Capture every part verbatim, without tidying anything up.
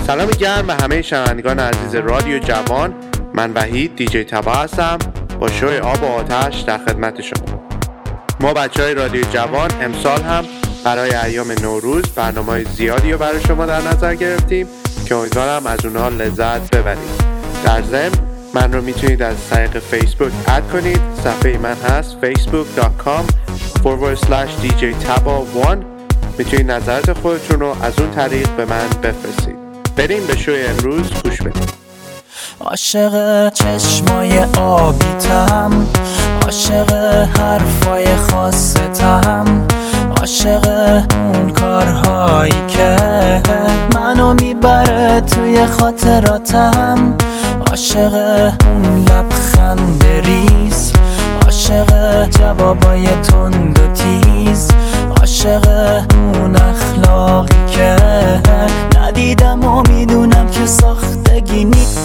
سلام گرم به همه شنوندگان عزیز رادیو جوان. من وحید دیجی تبا هستم با شوی آب و آتش در خدمت شما. ما بچه های رادیو جوان امسال هم برای ایام نوروز برنامه‌های زیادی رو برای شما در نظر گرفتیم که امیدوارم از اونها لذت ببرید. در ضمن من رو میتونید از طریق فیسبوک اد کنید. صفحه من هست facebook dot com forward slash دی جی تابا one. میتونید نظرات خودتون رو از اون طریق به من بفرستید. بریم به شوی امروز گوش بدیم. عاشق چشمای آبیتم، عاشق حرفای خاصتم، عاشق اون کارهایی که منو میبره توی خاطراتم، عاشق اون لبخند ریز، عاشق جوابای تند و تیز، عاشق اون اخلاقی که ندیدم و میدونم که ساختگی نیست.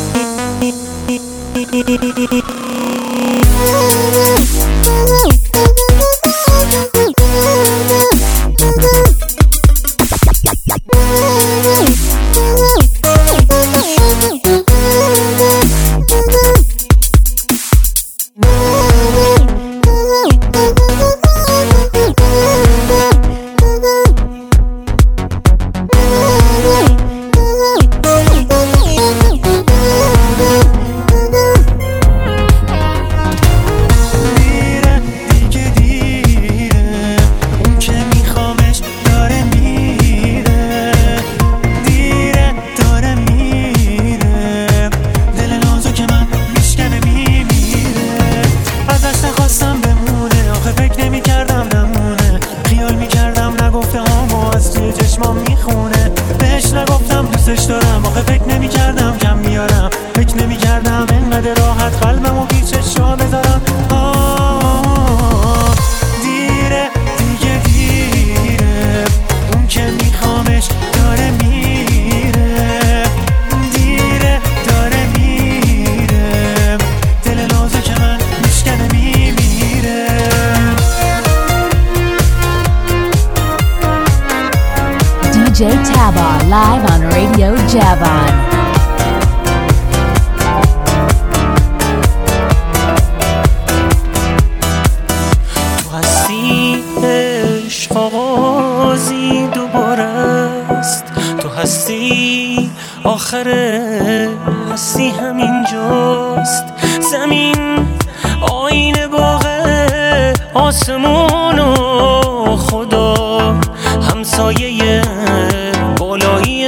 دی جی Taba live on Radio Javan. تو هستی عشق آغازی دوباره است، تو هستی آخره هستی همینجاست. زمین آینه باغه، آسمون و خدا همسایه بالایی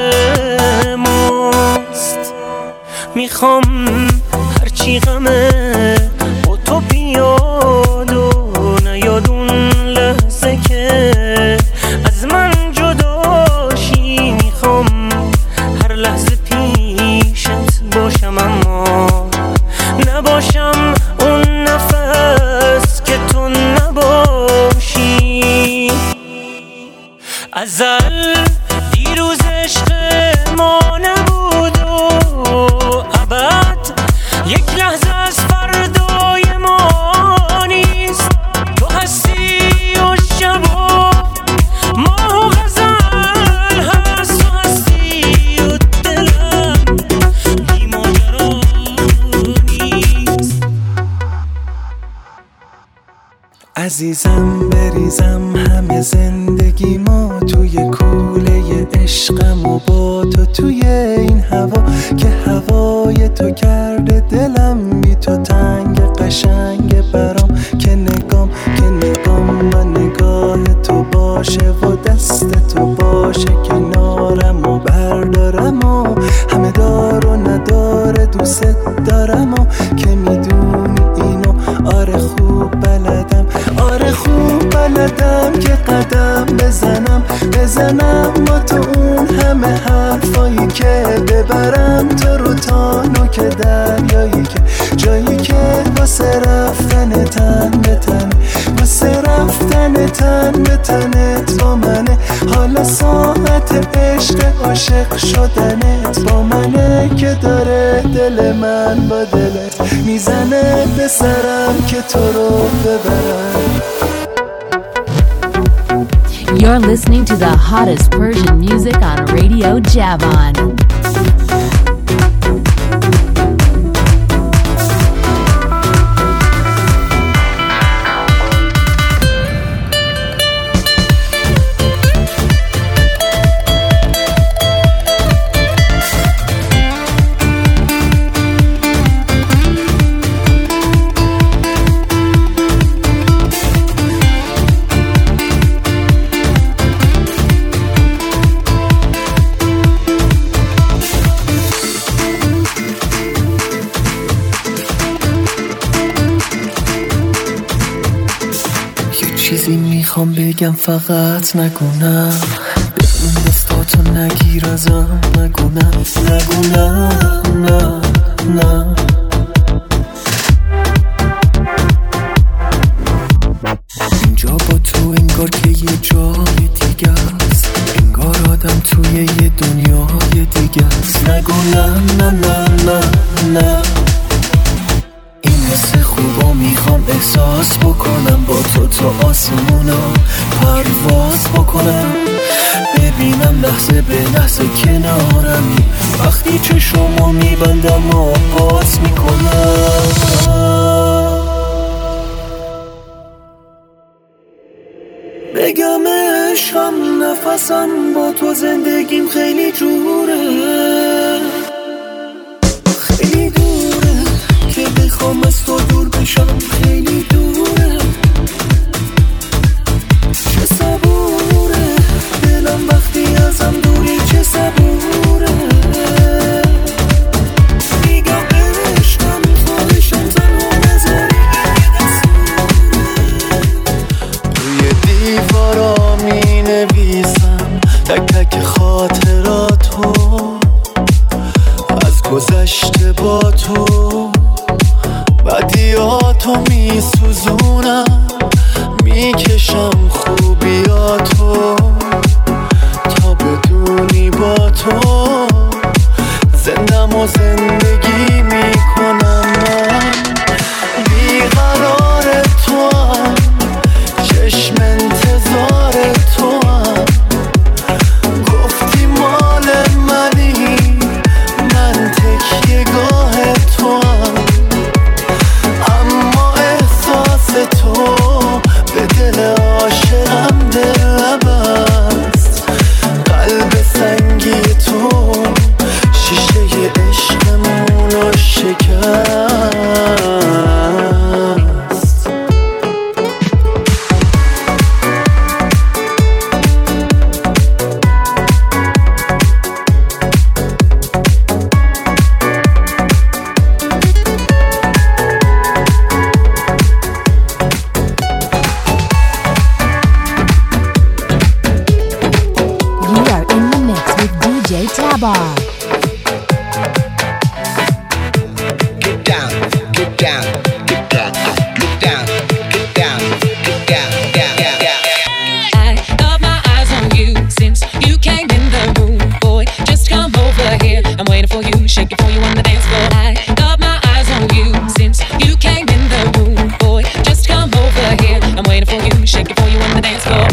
ماست. میخوام هرچی غمه با تو بیاد و نیاد اون لحظه که از من جداشی. میخوام هر لحظه پیشت باشم اما نباشم اون نفس که تو نباشی. ازل دیروز عشق ما نبود و ابد یک لحظه از فردای ما نیست. تو هستی و شب و ماه و غزل هست، تو هستی و دلم بی ماجرا نیست. عزیزم بریزم همه زندگی ما توی کوله عشقم و با تو توی این هوا که هوای تو کرده دلم بی تو تنگ قشنگ برام که نگام که نگام و نگاه تو باشه و دست تو باشه کنارم و بردارم و همه دار و نداره دوست دارم و که میدونی اینو آره خوب بلدم آره خوب بلدم که قدم بزنم بزنم با تو اون همه حرفایی که ببرم تو رو تا نوک دریایی که جایی که واسه رفتن تن به تن واسه رفتن تن به تنت با منه. حالا ساعت عشق عاشق شدنت با منه که داره دل من با دلت میزنه به سرم که تو رو ببرم. You're listening to the hottest Persian music on Radio Javan. میخوام بگم فقط نگونم، بدون دستاتو نگیر ازم، نگونم نگونم نه نه. اینجا با تو انگار که یه جای دیگه است، انگار آدم توی یه دنیای دیگه است. نگونم نه نه نه نه. این حس خوبا میخوام احساس بکنم، با تو تا آسمونا پرواز بکنم، ببینم لحظه به لحظه کنارمی، وقتی چشمو میبندم و باز میکنم. بگم عشقم نفسم با تو زندگیم خیلی جوره، خیلی دوره که بخوام از تو دور بشم، خیلی دوره. چه صبوره دلم وقتی ازم دوری، چه صبوره. میگم عشقم خواهشم تنها نذاری روی دیوارا می نویسم تک تک خاطراتو از گذشته با تو، بدیاتو می سوزونم، میکشم خوبیاتو تا بدونی با تو زندم و زندگی میکنم. من بیقرار تو هم، چشم انتظار تو هم، گفتی مال منی، من تکیه گاه تو هم، اما احساس تو به دل عاشقم دل بست. قلب سنگی تو شیشه عشقمونو شکست. Tabar. Get down, get down, get down, get down, get down, get down, down, down, down. I got my eyes on you since you came in the room. Boy, just come over here. I'm waiting for you, shaking for you on the dance floor. I got my eyes on you since you came in the room. Boy, just come over here. I'm waiting for you, shaking for you on the dance floor.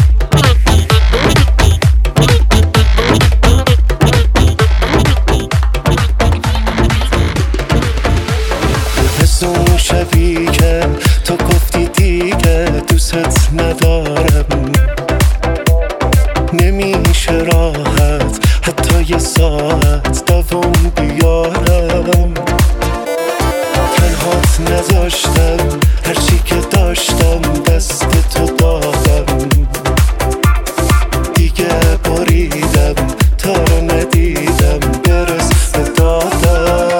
شبی که تو گفتی دیگه دوست ندارم، نمیشه راحت حتی یه ساعت دوام بیارم. تنهات نذاشتم، هرچی که داشتم دست تو دادم، دیگه بریدم تا رو ندیدم برس به دادم.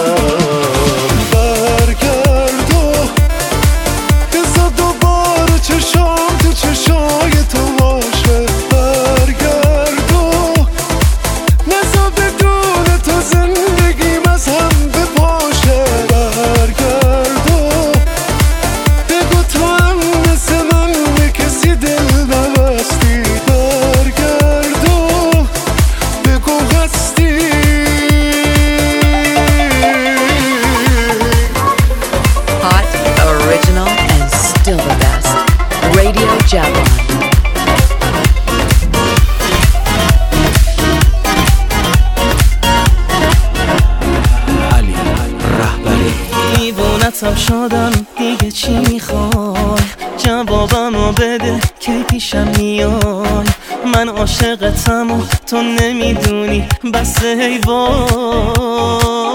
دیوونتم شدم دیگه، چی میخوای جوابمو بده که پیشم میای. من عاشقتم و تو نمیدونی بس ای وای.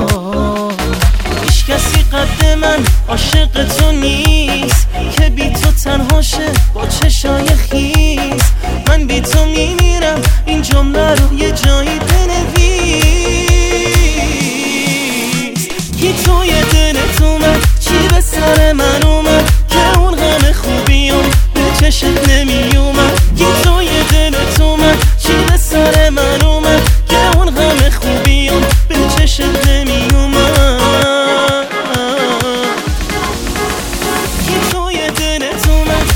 هیچ کسی قد من عاشق تو نیست که بی تو تنهاشه با چشای خیس. من بی تو میمیرم، این جمله رو یه جایی بنویس. کی توی دلت اومد، چی به سر من اومد که اون همه خوبیام به چشت نمی اومد یه توی دلت اومد چی به سر من اومد که اون غم خوبیام به چشت نمی اومد یه توی دلت اومد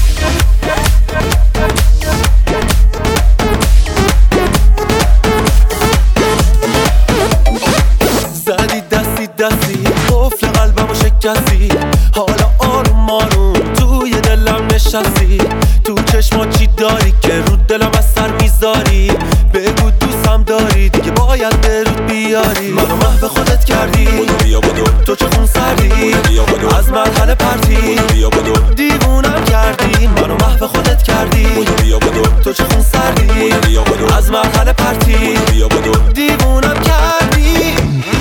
زدی دستی دستی قفل قلبمو شکستی حالا آروم آروم توی دلم نشستی تو چشما چی داری که رو دلم از سر میذاری بگو دوستم داری دیگه باید به رود بیاری منو محو خودت کردی بیا بدو تو چه خون سردی از مرحله پرتی بیا بدو دیوونم کردی منو محو خودت کردی بیا بدو تو چه خون سردی از مرحله پرتی بیا بدو دیوونم کردی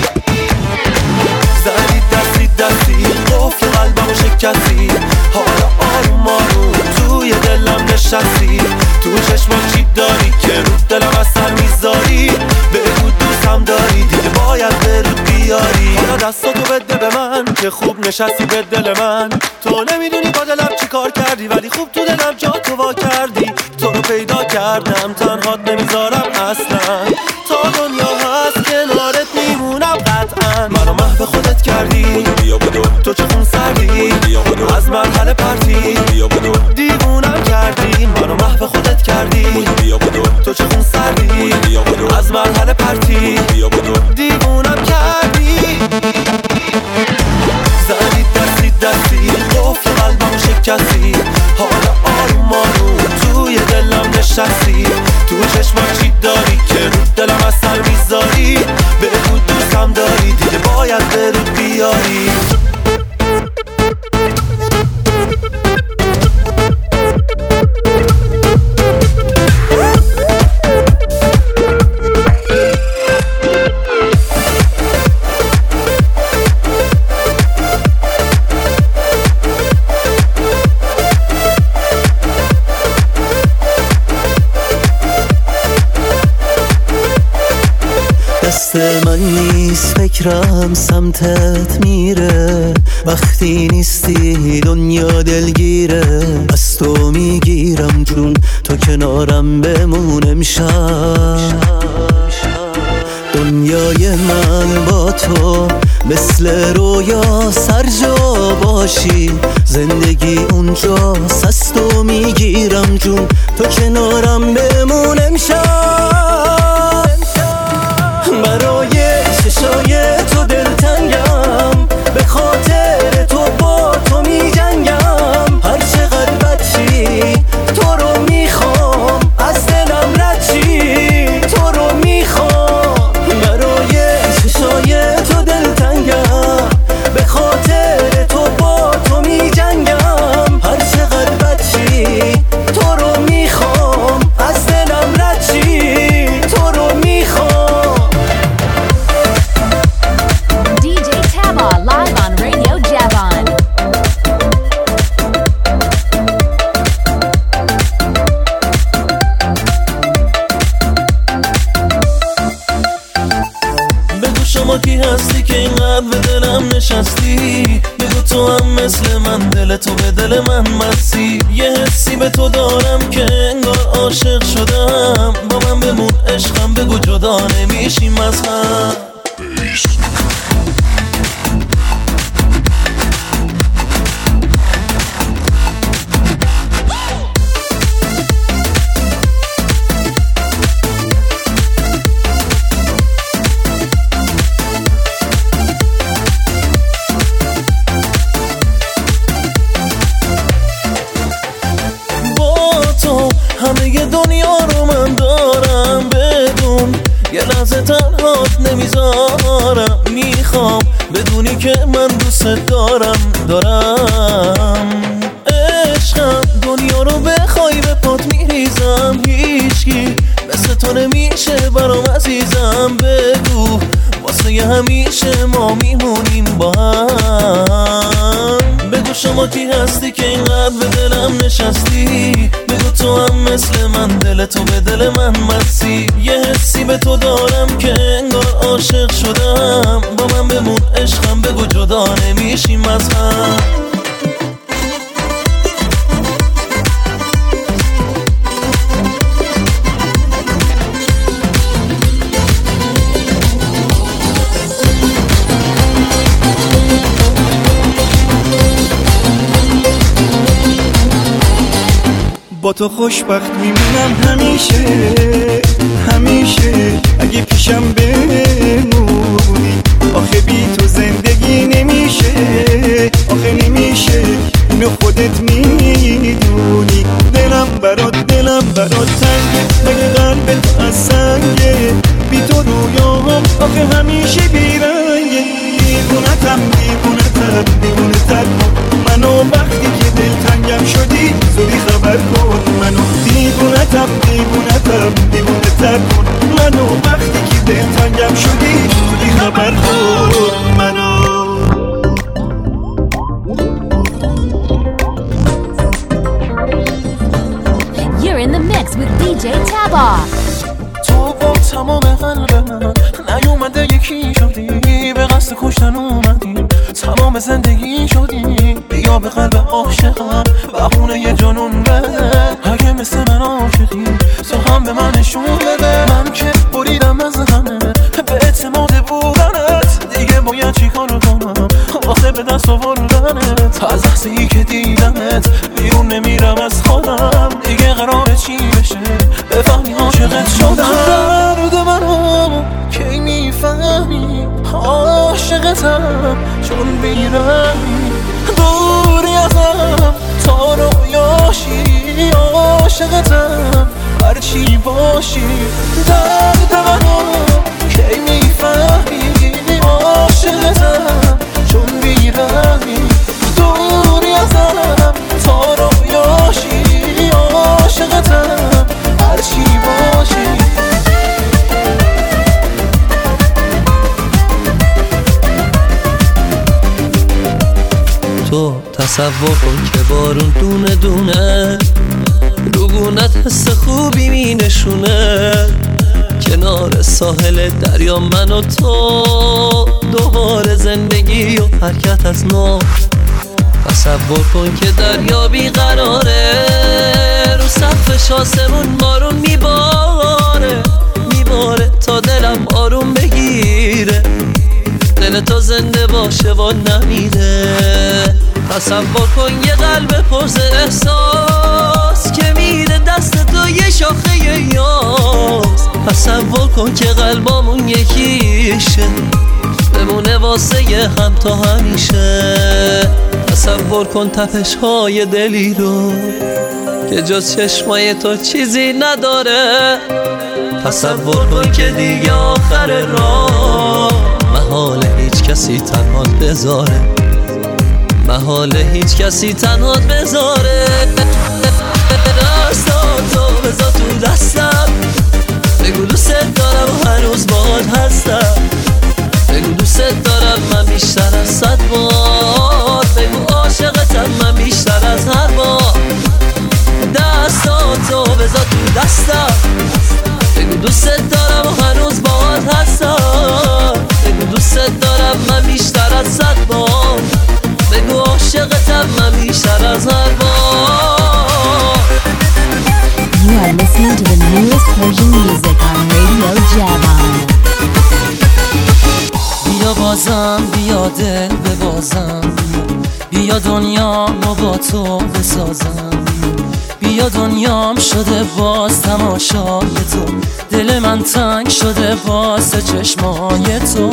زدی دستی دستی قفل قلبمو شکستی حالا آروم آروم توی دلم نشستی تو چشما چی داری که رو دلم از سر میذاری بگو دوستم داری دیگه باید به رود بیاری حالا دستاتو بده به من که خوب نشستی به دل من تو نمیدونی با دلم چی کار کردی ولی خوب تو دلم جا تو وا کردی تو رو پیدا کردم تنهات نمیذارم اصلا تا دنیا هست کنارت میمونم قطعا منو محو خودت کردی بیا بدو تو چه خون سردی از مرحله پرتی بیا بدو دیوونم کردی منو محو خودت کردی بیا بدو تو چه خون سردی از مرحله پرتی بیا بدو دیوونم کردی زدی دستی دستی قفل قلبمو شکستی حالا آروم آروم توی دلم نشستی تو چشما چی داری که رو دلم از سر میذاری بگو دوستم داری دیگه باید به رود بیاری دست من نیست فکرم سمتت میره وقتی نیستی دنیا دلگیره از تو میگیرم جون تو کنارم بمون امشب دنیای من با تو مثل رویا سر جا باشی زندگی اونجاست از تو میگیرم جون تو کنارم بمون امشب برای چشای تو دلتنگم به خاطر تو با تو می جنگم هر چقدر بچی تو رو میخوام از دلم رد چی تو رو میخوام برای چشای تو دلتنگم به خاطر تو با تو می جنگم هر چقدر بچی تو رو میخوام از دلم رد چی تو رو میخوام Live on Radio Javon. بگو شما کی هستی که اینقدر به دلم نشستی بگو تو هم مثل من دل تو به دل من مسی یه حسی به تو دارم که انگار عاشق شدم با من بمون عشقم بگو جدا نمیشیم از هم همه دنیا رو من دارم بدون یه لحظه تنهات نمیذارم میخوام بدونی که من دوست دارم دارم عشقم دنیا رو بخوای به پات میریزم هیچکی مثل تو نمیشه برام عزیزم بگو واسه همیشه ما میمونیم با هم بگو شما کی هستی که اینقدر به دلم نشستی بگو تو هم مثل من دل تو به دل من مسی یه حسی به تو دارم که انگار عاشق شدم با من بمون عشقم بگو جدا نمیشیم از هم با تو خوشبخت میمونم همیشه همیشه اگه پیشم بمونی. آخه بی تو زندگی نمیشه آخه نمیشه اینو خودت میدونی. دلم برات دلم برات تنگه مگه قلب تو از سنگه بی تو رویام آخه همیشه بیرنگه. دیوونتم دیوونتم دیوونتر منو وقتی که دلتنگم شدی زودی خبر کن منو. دیوونتم دیوونتم دیوونتر کن منو وقتی که دلتنگم شدی زودی خبر کن منو. You're in the mix with دی جی Taba. تو با تمام قلب من نیومده یکی شدی، به قصد کشتن اومدی تمام زندگی شدی. بیا به قلب عاشقم بهونه یه جنون بده، اگه مثل من عاشقی تو هم به من نشون بده. من که بریدم از غمه به اعتماد بودنت، دیگه باید چی کارو کنم واسه به دست آوردنت. از لحظه‌ای که دیدمت بیرون نمیرم از خودم، دیگه قراره چی بشه بفهمی عاشقت شدم. درد منو کی میفهمی عاشقتم چون بیرمی دوری ازم تا رویاشی عاشقتم هرچی باشی. درد منو کی میفهمی عاشقتم چون بیرمی دوری ازم تا رویاشی عاشقتم هرچی باشی. تو تصور کن که بارون دونه دونه روگونت حس خوبی می نشونه. کنار ساحل دریا من و تو دوباره زندگی و حرکت از نو. تصور کن که دریا بیقراره، رو سقفش آسمون بارون میباره میباره تا دلم آروم بگیره. دل تو زنده باشه و نمیره. تصور کن یه قلب پرز احساس که میده دست تو یه شاخه یاس. تصور کن که قلبامون یکیشه بمونه واسه یه هم تا همیشه. تصور کن تپش های دلی رو که جز چشمای تو چیزی نداره. تصور کن که دیگه آخر راه محال هیچ کسی تنهات بذاره، محال هیچ کسی تنهات بذاره. دستاتو بذار تو دستم، بگو دوست دارم و هنوز باهات هستم. بگو دوست دارم من بیشتر از صد بار، بگو عاشقتم من بیشتر از هر بار. دستاتو بذار تو دستم، بگو دوست دارم و هنوز باهات هستم. بگو دوست دارم من بیشتر از صد بار، بگو عاشقتم من بیشتر از هر بار. You are listening to the newest Persian music on Radio Javan. بیا بازم بیا دل ببازم، بیا دنیامو با تو بسازم. بیا دنیام شده باز تماشای تو، دل من تنگ شده باز چشمای تو.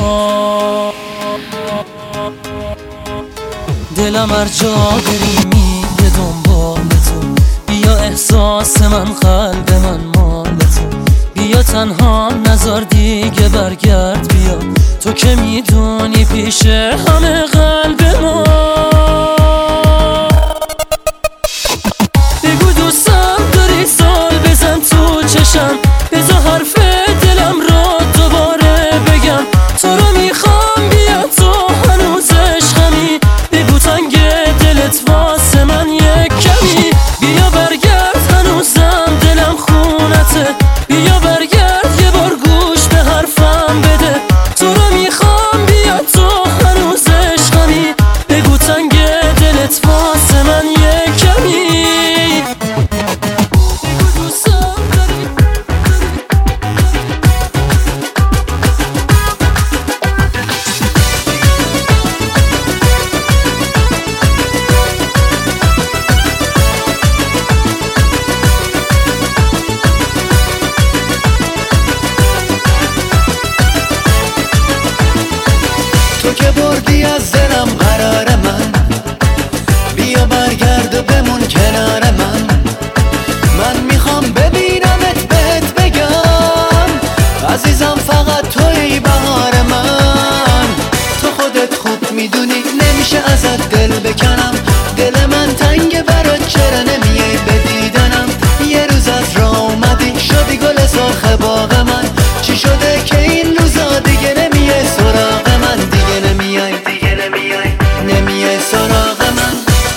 دلم هر جا بری میره دنبال تو، بیا احساس من قلب من مال تو. بیا تنها نذار دیگه برگرد، بیا تو که میدونی پیش همه قلب ما. بگو دوستم داری سال بزن تو چشم، بذار حرف دلم را دوباره بگم. تو رو میخوام بیا تو هنوز عشقمی، بگو تنگ دلت واسه من یک کمی. بیا برگرد هنوزم دلم خونته، بیا برگرد یه بار گوش به حرفم بده. تو رو میخوام بیا تو هنوز عشقمی، بگو تنگ تو که بردی از دلم قرار من، بیا برگرد و بمون کنار من. من میخوام ببینمت بهت بگم عزیزم فقط توی بهار من. تو خودت خوب میدونی نمیشه ازت دل بکنم، دل من تنگ برات چرا نمیای به دیدنم. یه روز از راه اومدی شدی گل سرخ باغ من، چی شده که این روزا دیگه نمیای سراغ من، دیگه نمیای دیگه نمیای نمیای سراغ من.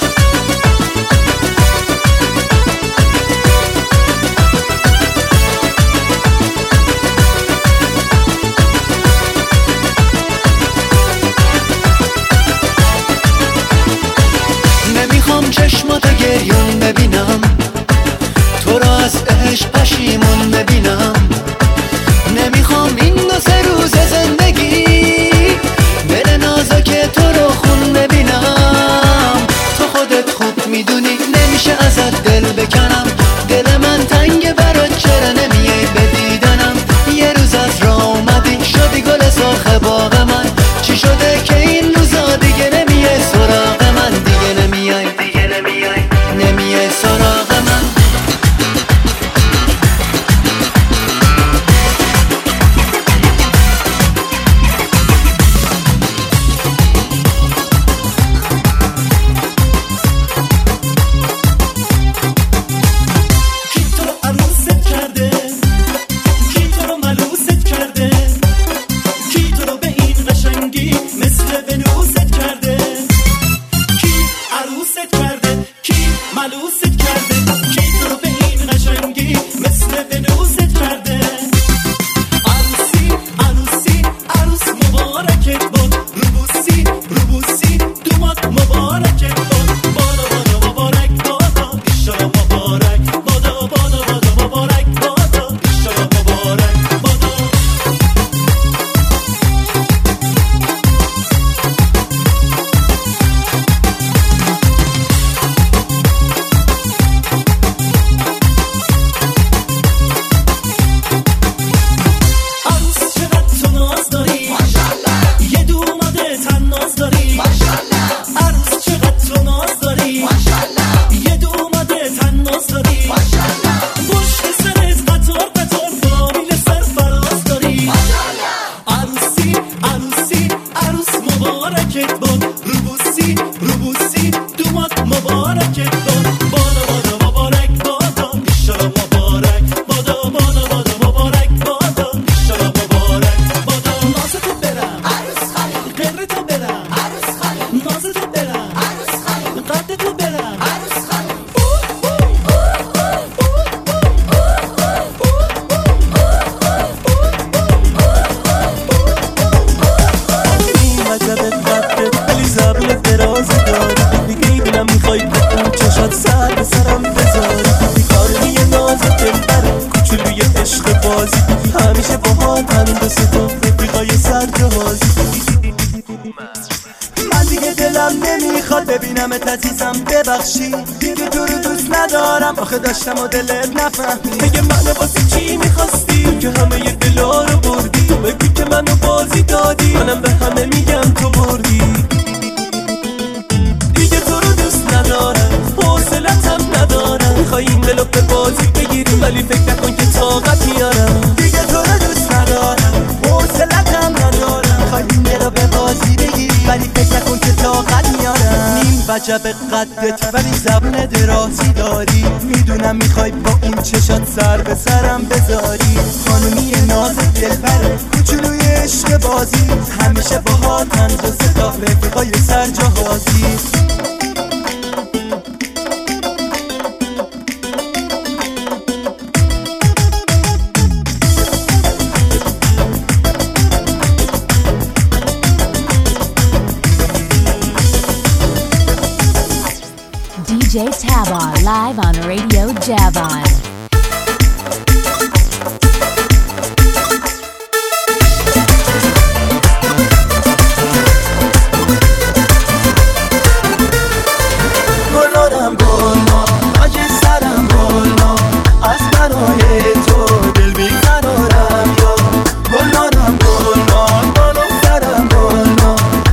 نمیخوام چشماتو گریون ببینم، تو را از عشق پشیمون ببینم. نمیخوام این دو سه روز زندگی دل نازک تو رو خون ببینم. تو خودت خوب میدونی نمیشه ازت دل بکنم، دل من تنگ برات چرا نمیای به دیدنم. یه روز از راه اومدی شدی گل سرخ باغ من، چی شده که این روزا دیگه نمیای سراغ من، دیگه نمیای دیگه نمیای نمیای سراغ من. آخه داشتم و دلت نفهمی، بگه منو واسه چی میخواستی که همه ی دلا رو بردی. تو بگو که منو بازی دادی، منم به همه میگم تو بردی. دیگه تو رو دوست ندارم، حوصلتم ندارم. میخوای این دلو به بازی بگیری ولی فکر نکن که طاقت میارم. دیگه تو رو دوست ندارم، حوصلتم ندارم. میخوای این دلو به بازی بگیری ولی فکر نکن که طاقت میارم. نیم وجب قدت ولی زبون درازی داری، میدونم میخوای با اون چشات سر به سرم بذاری. خانومی ناز دلبر کوچولوی عشق بازی، همیشه باهاتن دو سه تا رفیقای سرجاهازی. D J Tabar live on Radio Javon. گلارم گلما تاج سرم گلما، از برای تو دل بیقرارم یا. گلارم گلما بالو سرم گلما،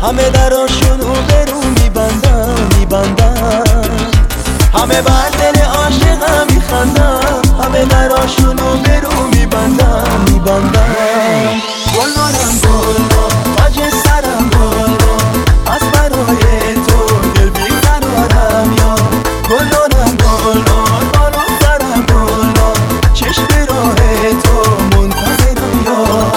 همه دراشونو به رو میبندم میبندم همه بر دل عاشقم میخندم همه دراشونو به رو میبندم میبندم گلنارم گلنار تاج سرم گلنار از برای تو دل بیقرارم یا گلنارم گلنار بالو سرم گلنار چشم راه تو منتظرم یا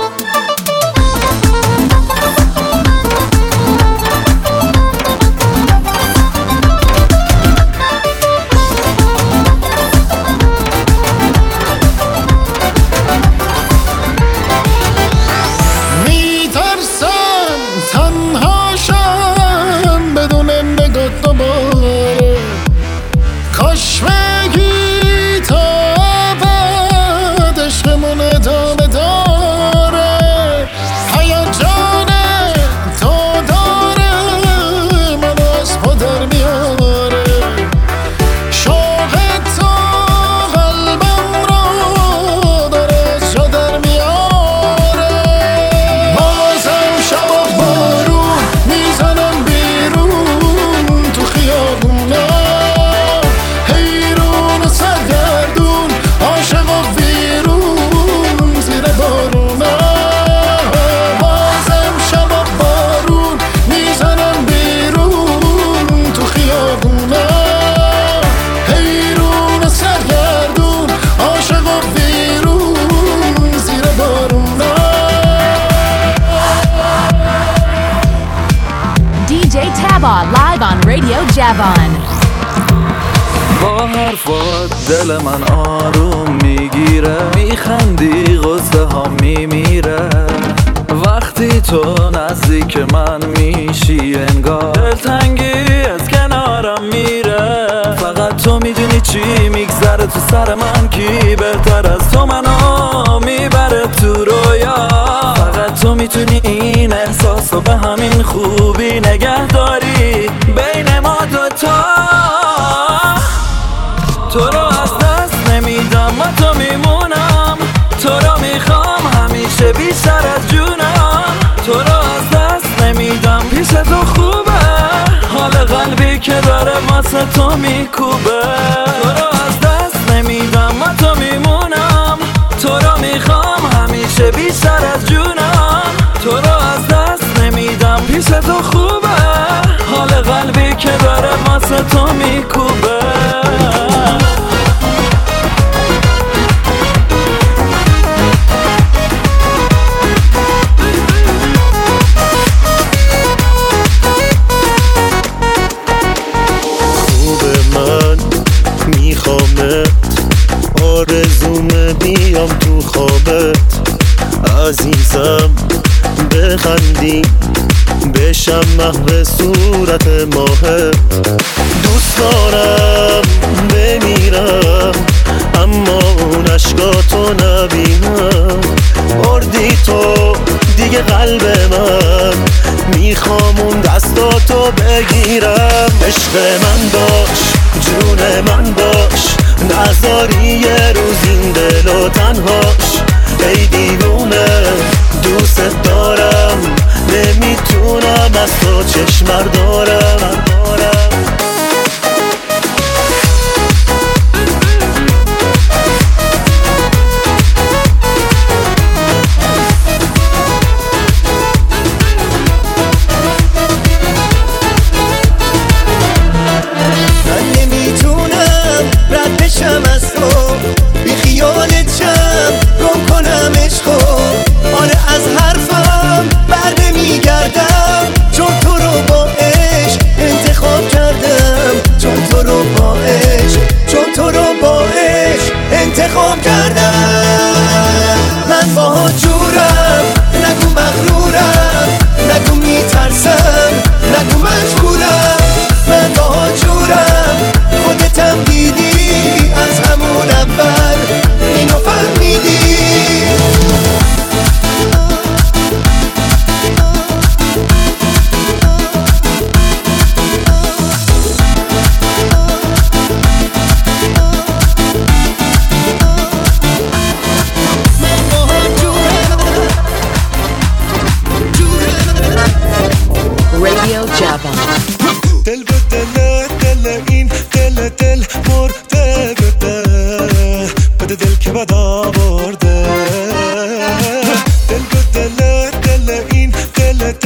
Live on Radio Javon. با حرفات دل من آروم میگیره میخندی غصه ها میمیره وقتی تو نزدیک من میشی انگار دلتنگی از کنارم میره فقط تو میدونی چی میگذره تو سر من کی بهتر از تو منو میبره تو رویا فقط تو میتونی این احساسو به همین خوبی نگه داری بین ما دوتا تو رو از دست نمیدم و تو میمونم تو رو میخوام همیشه بیشتر از جونم تو رو از دست نمیدم پیش تو خوبه حال قلبی که داره واسه تو میکوبه تو رو از دست نمیدم و تو میمونم تو رو میخوام همیشه بیشتر از جونم تو رو از دست نمیدم پیش تو خوبه حال قلبی که داره واسه تو میکوبه آرزومه بیام تو خوابت عزیزم بخندی بشم محو صورت ماهت دوست دارم بمیرم اما اون عشقاتو نبینم بردی تو دیگه قلب من میخوام اون دستاتو بگیرم عشق من باش جون من باش نذاری یه روز این دل و تنهاش ای دیوونه دوست دارم نمیتونم از تو چشم دارم از حرفم بر نمیگردم چون تو رو با عشق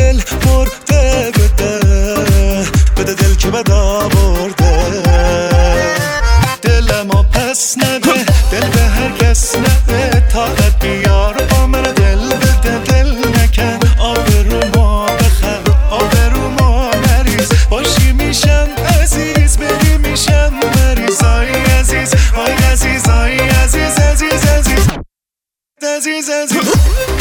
دل مرده بده بده دل که بد آورده دلمو پس نده دل به هر کس نده طاقت بیار با من دل بده دل نکن آبرومو بخر آبرومو نریز باشی میشم عزیز بری میشم مریض آی عزیز آی عزیز آی عزیز عزیز عزیز عزیز عزیز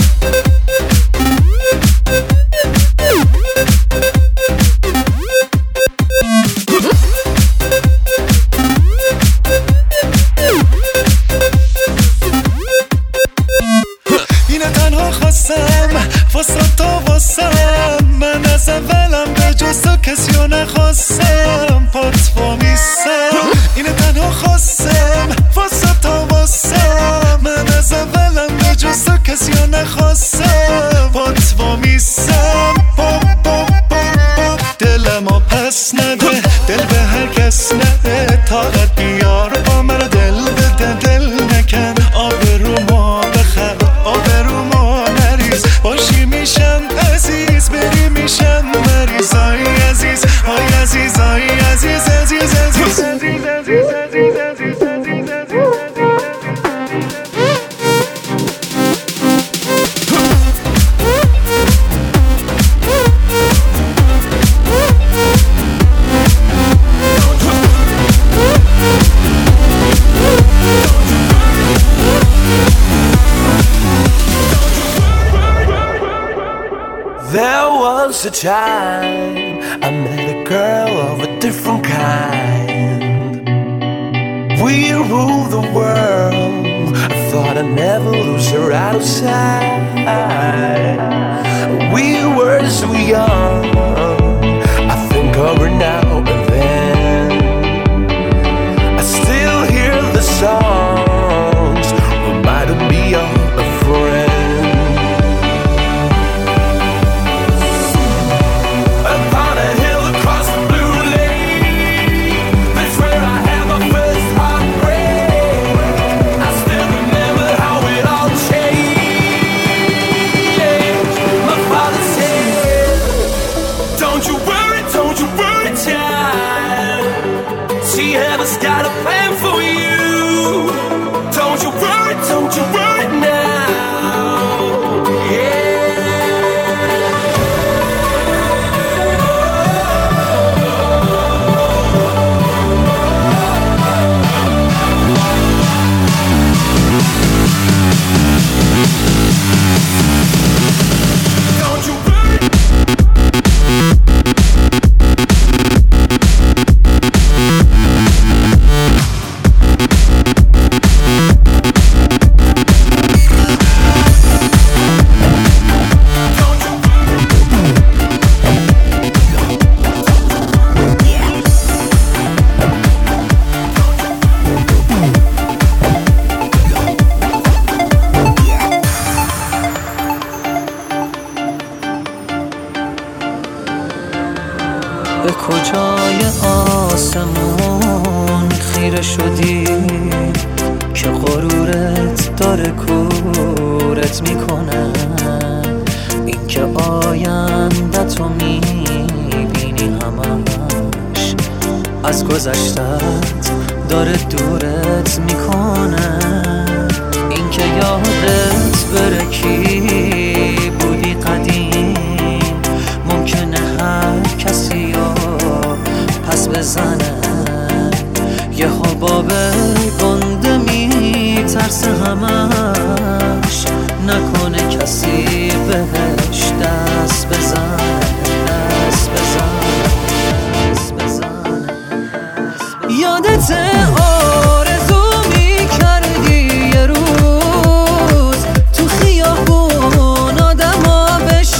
اینه تنها خواستم واسه تو واسم من از اولم به جز تو کسی رو نخواستم پات وامیستم اینه تنها خواستم واسه تو واسم من از اولم به جز تو کسی رو نخواستم پات وامیستم پاپ پاپ پاپ دلمو پس نده دل به هر کس نده طاقت بیار با من دل بده دل نکن آبرومو بخر آبرومو نریز باشی میشم عزیز بری میشم مریض آی عزیز آی عزیز آی عزیز عزیز عزیز عزیز عزیز عزیز عزیز There was a time I met a girl of a different kind. We ruled the world. I thought I'd never lose her out of sight. We were so young. I think of her now and then. I still hear the songs reminding me of a friend. Got a plan for you. Don't you worry, don't you worry now. Don't you worry. به کجای آسمون خیره شدی که غرورت داره کورت میکنه این که آینده تو میبینی همش از گذشتت داره دورت میکنه این که یادت بره کی بودی قدیم ممکنه هر کسی پس بزنه یه حباب گنده میترسه همش نکنه کسی بهش دست بزنه دست بزنه دست بزنه یادت آرزو میکردی یه روز تو خیابون آدم ها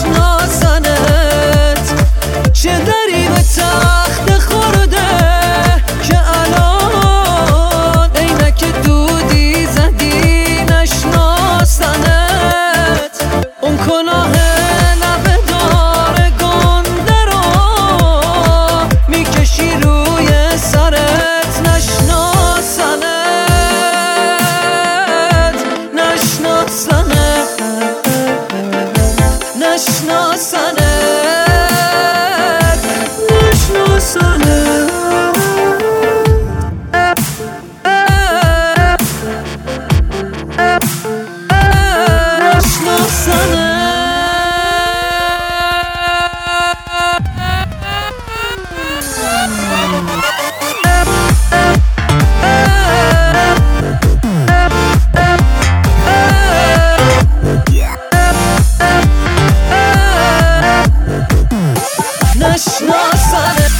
بشناسنت چه دری به تخت خورده که الان نشناسنه.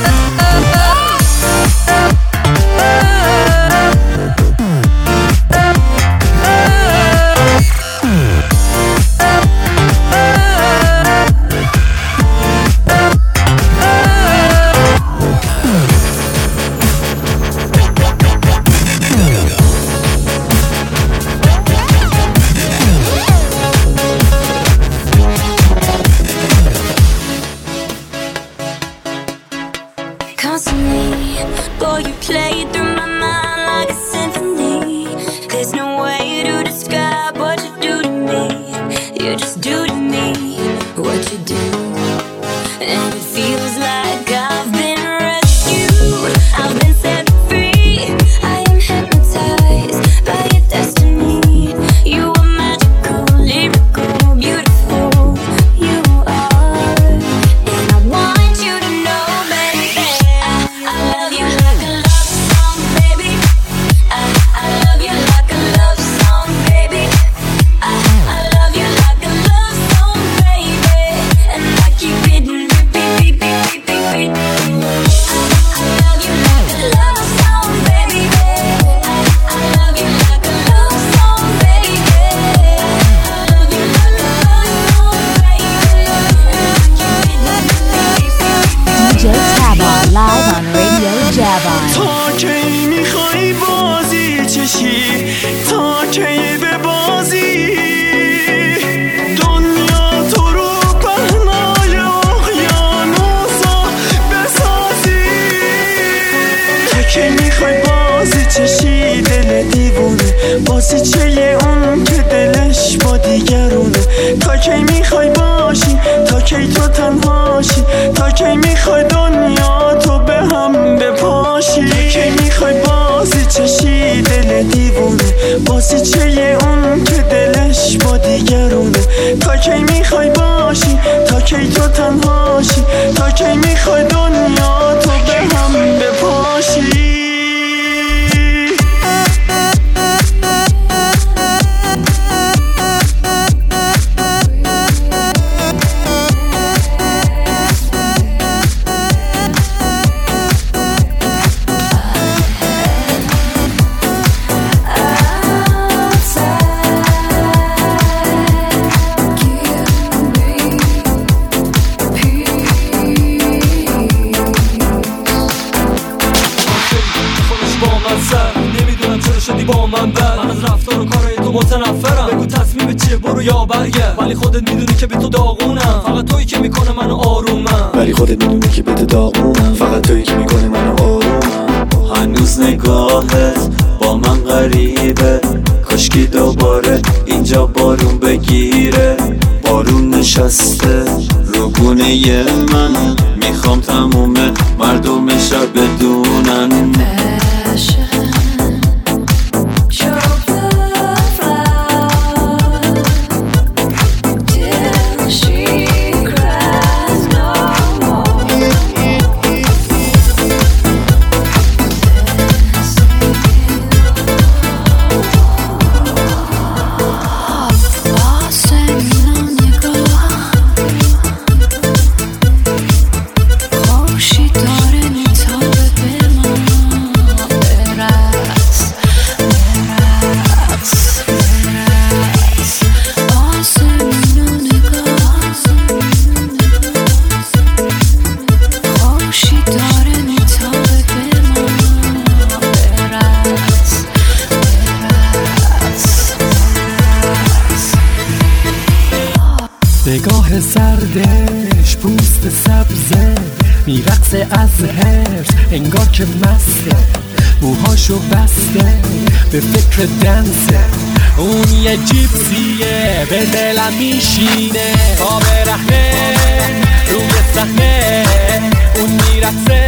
نگاه سردش پوست سبزه میرقصه از هرس انگار که مسته موهاشو بسته به فکر دنسه اون یه جیپسیه به دلم میشینه تا برهنه روی صحنه اون میرقصه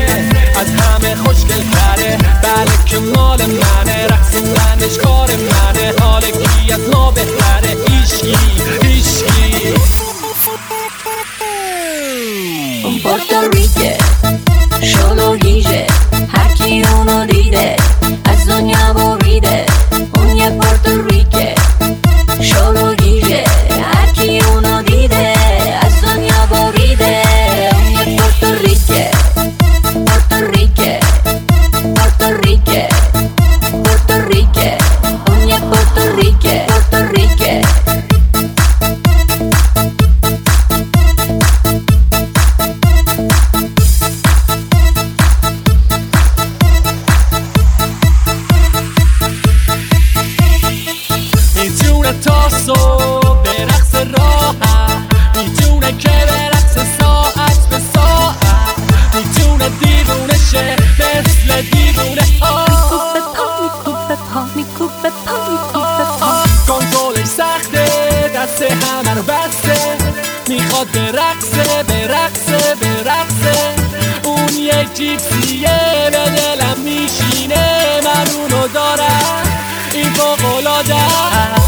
از همه خوشگل تره بله که مال منه رقصیدنش کار منه حال کی از ما بهتره ایشکی ایشکی Puerto Rico solo dice هر کی اونو دیده از دنیا بریده اون یه Puerto Rico solo dice هر کی اونو دیده از دنیا بریده اون یه به رقصه به رقصه. اون یک جیپسیه به دلم میشینه، من اونو دارم، این فوق‌العاده